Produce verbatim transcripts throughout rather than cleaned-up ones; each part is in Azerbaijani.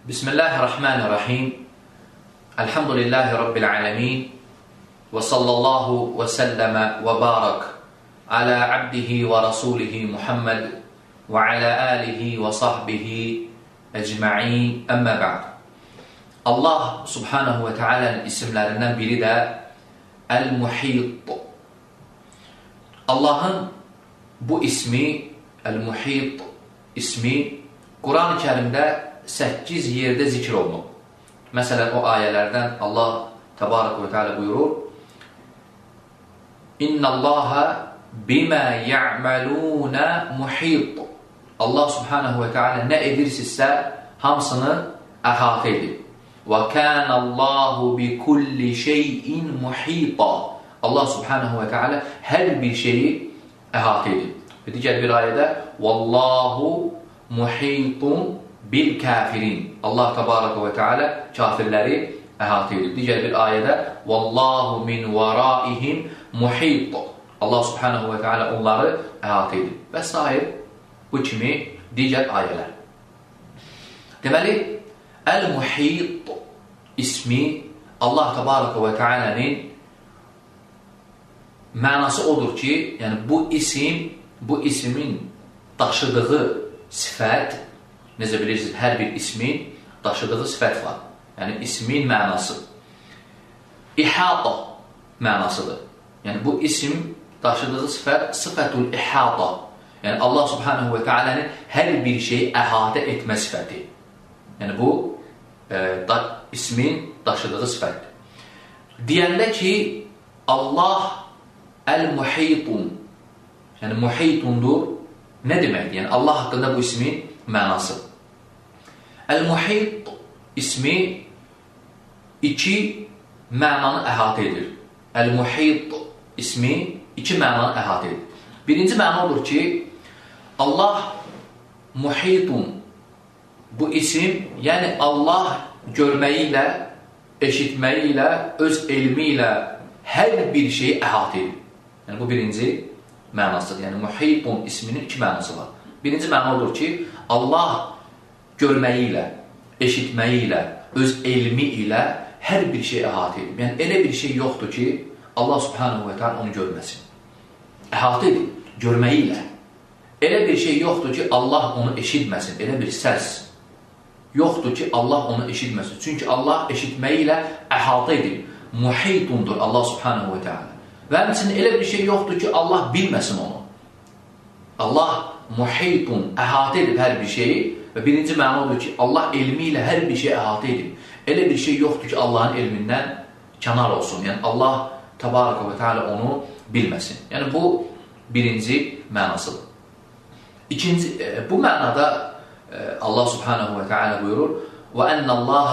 Bismillahirrahmanirrahim. Elhamdülillahi Rabbil alemin. Ve sallallahu ve selleme ve barak ala abdihi ve rasulihi Muhammed ve ala alihi ve sahbihi ecma'in. Emme ba'd. Allah subhanahu ve teala'nın isimlerinden biri de El-Muhit. Allah'ın bu ismi, El-Muhit ismi Kur'an-ı Kerim'de səkkiz yerdə zikr olunub. Məsələn, o ayələrdən Allah Təbarək və Teala buyurur: İnnəllaha bimə ya'maluna muhit. Allah Subhanahu və Teala nə edirsinizsə hamısını əhatə edir. Və kənəllahu bi kulli şeyin muhita. Allah Subhanahu və Teala hər bir şeyi əhatə edir. Və digər bir ayədə Vallahu muhitun bil kafirin. Allah Təbarək və Teala kafirləri əhatə edir. Digər bir ayədə Vallahu min varaihim muhit. Allah Subhanahu və Teala onları əhatə edir. Və sair bu kimi digər ayələr. Deməli, El-Muhit ismi Allah Təbarək və Teala'nın mənası odur ki, yəni bu isim, bu ismin daşıdığı sifət, necə bilirsiniz, hər bir ismin daşıdığı sifət var. Yəni, ismin mənası. İhata mənasıdır. Yəni, bu isim daşıdığı sifət, sıfətul ihata. Yəni, Allah Subhanahu və Teala'nın hər bir şeyi əhatə etmə sifəti. Yəni, bu e, da, ismin daşıdığı sifətdir. Deyəndə ki, Allah El-Muhitun, yəni muhitundur, nə deməkdir? Yəni, Allah haqqında bu ismin mənası. El-Muhit ismi iki mənanı əhatə edir. El-Muhit ismi iki mənanı əhatə edir. Birinci məna olur ki, Allah muhitun, bu isim, yəni Allah görməyi ilə, eşitməyi ilə, öz elmi ilə hər bir şeyi əhatə edir. Yəni, bu birinci mənasıdır. Yəni, muhitun isminin iki mənası var. Birinci məna olur ki, Allah görməyi ilə, eşitməyi ilə, öz elmi ilə hər bir şey əhatə edib. Yəni, elə bir şey yoxdur ki, Allah Subhanahu və Teala onu görməsin. Əhatə edib, görməyi ilə. Elə bir şey yoxdur ki, Allah onu eşitməsin. Elə bir səs yoxdur ki, Allah onu eşitməsin. Çünki Allah eşitməyi ilə əhatə edib. Muhitundur Allah Subhanahu və Teala. Və həmçinin elə bir şey yoxdur ki, Allah bilməsin onu. Allah muhitun, əhatə edib hər bir şeyi və birinci məna odur ki, Allah elmi ilə hər bir şey əhatə edib. Elə bir şey yoxdur ki, Allahın elmindən kənar olsun. Yəni, Allah Təbarək və Teala onu bilməsin. Yəni, bu birinci mənasıdır. İkinci, bu mənada Allah Subhanahu və Teala buyurur وَأَنَّ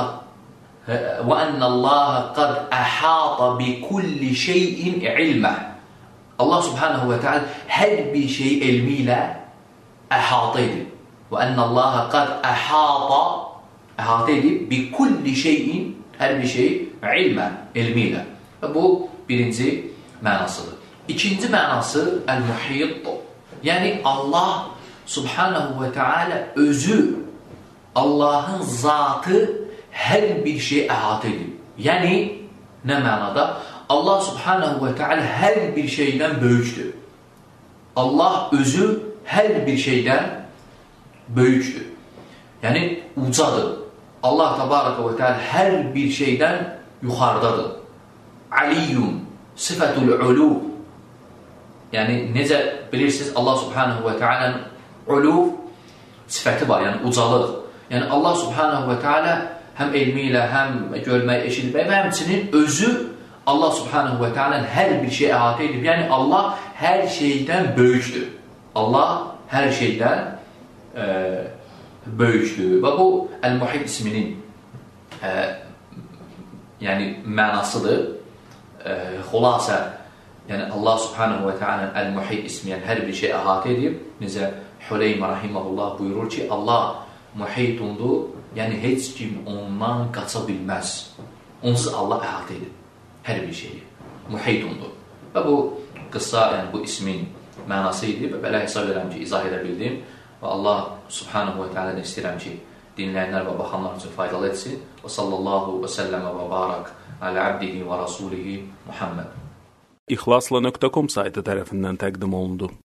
اللّٰهَ قَدْ أَحَاطَ بِكُلِّ شَيْءٍ عِلْمًا. Allah Subhanahu və Teala hər bir şeyi elmi ilə əhatə edib. وَأَنَّ اللّٰهَ قَدْ أَحَاطَ əhatə edib بِكُلِّ شَيْءٍ hər bir şeyi ilmən, elmi ilə. Və bu birinci mənasıdır. İkinci mənası El-Muhit. Yəni Allah Subhanahu və Teala özü, Allahın zatı hər bir şey əhatə edib. Yəni, nə mənada? Allah Subhanahu və Teala hər bir şeydən böyükdür. Allah özü hər bir şeydən böyükdür. Yəni, ucadır. Allah Təbarək və Teala hər bir şeydən yuxarıdadır. Aliyyun, sifətul ulu. Yəni, necə bilirsiniz, Allah Subhanahu və Teala'nın ulu sifəti var, yəni ucalıq. Yəni, Allah Subhanahu və Teala həm elmi ilə, həm görmək, eşitmək və həmçinin özü Allah Subhanahu və Teala'nın hər bir şey əhatə edib. Yəni, Allah hər şeydən böyükdür. Allah hər şeydən e, böyükdür. Və bu El-Muhit isminin e, yəni, mənasıdır. E, xulasə, yəni Allah Subhanahu və Teala'nın El-Muhit ismi, yəni hər bir şey əhatə edib. Necə Hüleym rahiməhullah buyurur ki, Allah muhitundur, yəni heç kim ondan qaça bilməz. Onsuz Allah əhatə edib hər bir şeyi. Muhitundur. Və bu qısa, yəni bu ismin mənası idi və belə hesab edirəm ki, izah edə bildim. Və Allah Subhanahu və Teala'dan istəyirəm ki, dinləyənlər və baxanlar üçün faydalı etsin. Və sallallahu və səlləmə və barak alə abdihi və rasulihi Muhammed. İxlasla nöqtə com saytı tərəfindən təqdim olundu.